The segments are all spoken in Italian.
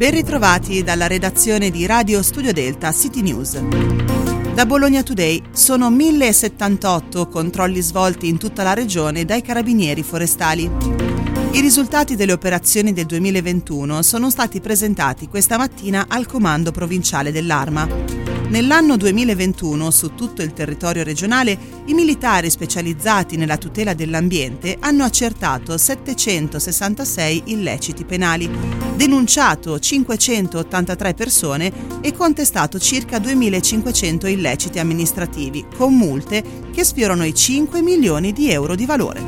Ben ritrovati dalla redazione di Radio Studio Delta City News. Da Bologna Today sono 1078 controlli svolti in tutta la regione dai carabinieri forestali. I risultati delle operazioni del 2021 sono stati presentati questa mattina al Comando Provinciale dell'Arma. Nell'anno 2021, su tutto il territorio regionale, i militari specializzati nella tutela dell'ambiente hanno accertato 766 illeciti penali, denunciato 583 persone e contestato circa 2500 illeciti amministrativi, con multe che sfiorano i 5 milioni di euro di valore.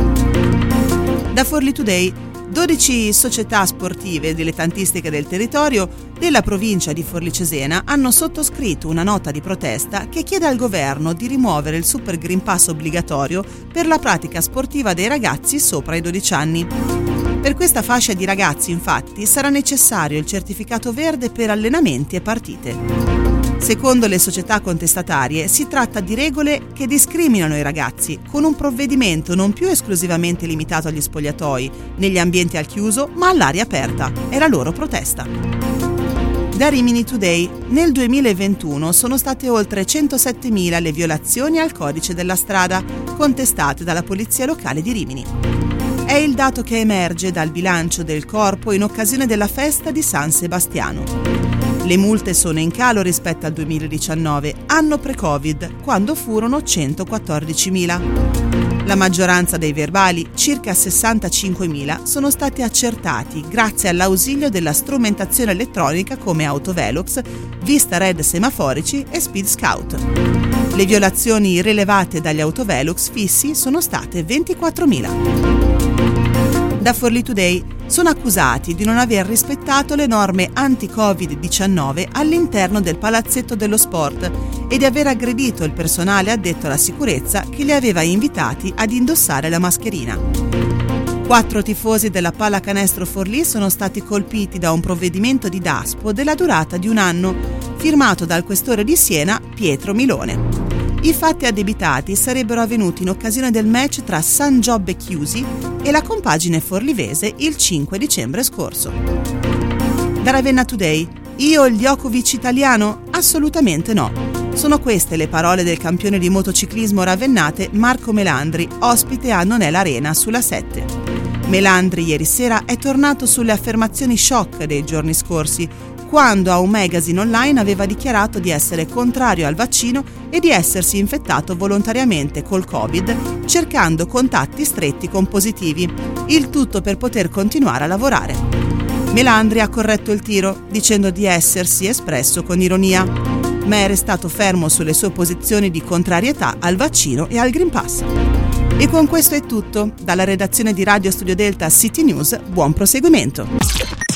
Da Forlì Today, 12 società sportive dilettantistiche del territorio della provincia di Forlì Cesena hanno sottoscritto una nota di protesta che chiede al governo di rimuovere il Super Green Pass obbligatorio per la pratica sportiva dei ragazzi sopra i 12 anni. Per questa fascia di ragazzi, infatti, sarà necessario il certificato verde per allenamenti e partite. Secondo le società contestatarie, si tratta di regole che discriminano i ragazzi, con un provvedimento non più esclusivamente limitato agli spogliatoi, negli ambienti al chiuso, ma all'aria aperta. È la loro protesta. Da Rimini Today, nel 2021 sono state oltre 107.000 le violazioni al codice della strada, contestate dalla Polizia Locale di Rimini. È il dato che emerge dal bilancio del corpo in occasione della festa di San Sebastiano. Le multe sono in calo rispetto al 2019, anno pre-Covid, quando furono 114.000. La maggioranza dei verbali, circa 65.000, sono stati accertati grazie all'ausilio della strumentazione elettronica come autovelox, vista red semaforici e speed scout. Le violazioni rilevate dagli autovelox fissi sono state 24.000. Da Forlì Today sono accusati di non aver rispettato le norme anti-Covid-19 all'interno del palazzetto dello sport e di aver aggredito il personale addetto alla sicurezza che li aveva invitati ad indossare la mascherina. 4 tifosi della Pallacanestro Forlì sono stati colpiti da un provvedimento di Daspo della durata di 1 anno, firmato dal questore di Siena Pietro Milone. I fatti addebitati sarebbero avvenuti in occasione del match tra San Giobbe Chiusi e la compagine forlivese il 5 dicembre scorso. Da Ravenna Today, io il Djokovic italiano? Assolutamente no. Sono queste le parole del campione di motociclismo ravennate Marco Melandri, ospite a Non è l'Arena sulla 7. Melandri ieri sera è tornato sulle affermazioni shock dei giorni scorsi, quando a un magazine online aveva dichiarato di essere contrario al vaccino e di essersi infettato volontariamente col Covid, cercando contatti stretti con positivi, il tutto per poter continuare a lavorare. Melandri ha corretto il tiro, dicendo di essersi espresso con ironia, ma è restato fermo sulle sue posizioni di contrarietà al vaccino e al Green Pass. E con questo è tutto. Dalla redazione di Radio Studio Delta City News, buon proseguimento.